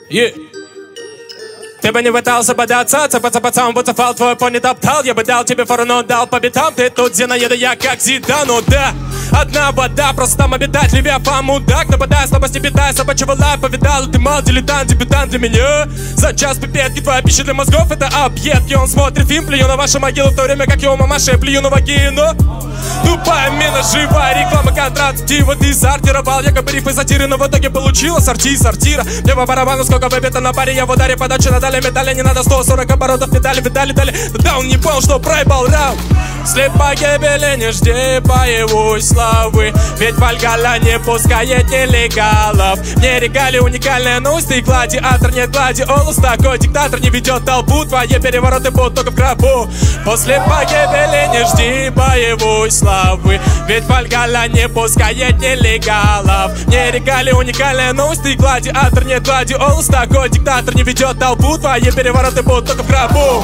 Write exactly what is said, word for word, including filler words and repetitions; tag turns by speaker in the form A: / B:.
A: Yeah. Ты бы не пытался бодаться, цепаться под сам буцефал, твой пони топтал. Я бы дал тебе фору, но дал по битам. Ты тут Зинаида, я как Зидан, ну да. Одна вода, просто там обитать, Левиафан, мудак. Нападай, слабости питай, собачьего лайф повидал. Ты мал, дилетант, дебютант для меня. За час пипетки, твоя пища для мозгов, это объедки. Он смотрит фильм, плюю на вашу могилу, в то время как его мамаша, я плюю на вагину. Тупая мина, живая реклама, контрацептива. Ты сортировал якобы рифы сатиры, но в итоге получила сорти сортира. Мне по барабану, сколько выпито на паре, я в ударе подачи надали медали. Не надо сто сорок оборотов, медали, видали, дали. Да он не понял, что проебал раунд. Слепой гибели, не жди боевой славы, ведь Вальгалла не пускает нелегалов. Мне регали уникальная новость, ты гладиатор, нет гладиолус. Такой диктатор не ведет толпу, твои перевороты будут только в гробу. После погибели не жди боевой славы, ведь Вальгалла не пускает нелегалов. Мне регали уникальная новость, ты гладиатор, нет гладиолус. Такой диктатор не ведет толпу, твои перевороты будут только в гробу.